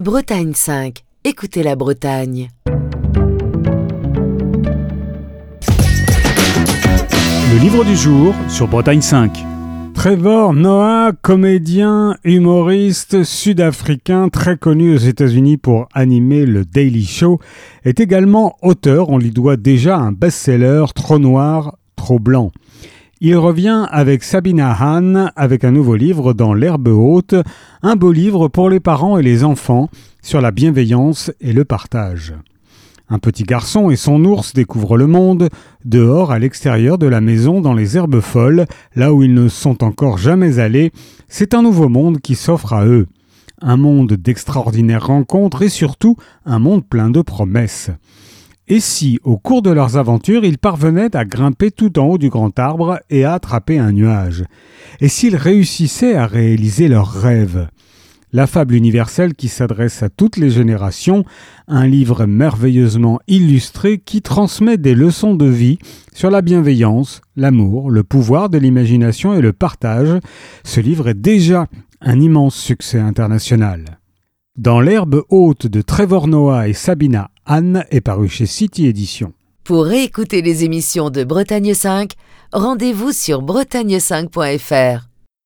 Bretagne 5. Écoutez la Bretagne. Le livre du jour sur Bretagne 5. Trevor Noah, comédien, humoriste sud-africain très connu aux États-Unis pour animer le Daily Show, est également auteur. On lui doit déjà un best-seller, Trop noir, trop blanc. Il revient avec Sabina Hahn avec un nouveau livre dans l'herbe haute, un beau livre pour les parents et les enfants sur la bienveillance et le partage. Un petit garçon et son ours découvrent le monde, dehors à l'extérieur de la maison dans les herbes folles, là où ils ne sont encore jamais allés. C'est un nouveau monde qui s'offre à eux. Un monde d'extraordinaires rencontres et surtout un monde plein de promesses. Et si, au cours de leurs aventures, ils parvenaient à grimper tout en haut du grand arbre et à attraper un nuage? Et s'ils réussissaient à réaliser leurs rêves? La fable universelle qui s'adresse à toutes les générations, un livre merveilleusement illustré qui transmet des leçons de vie sur la bienveillance, l'amour, le pouvoir de l'imagination et le partage. Ce livre est déjà un immense succès international. Dans l'herbe haute de Trevor Noah et Sabina Hahn est paru chez City Éditions. Pour réécouter les émissions de Bretagne 5, rendez-vous sur bretagne5.fr.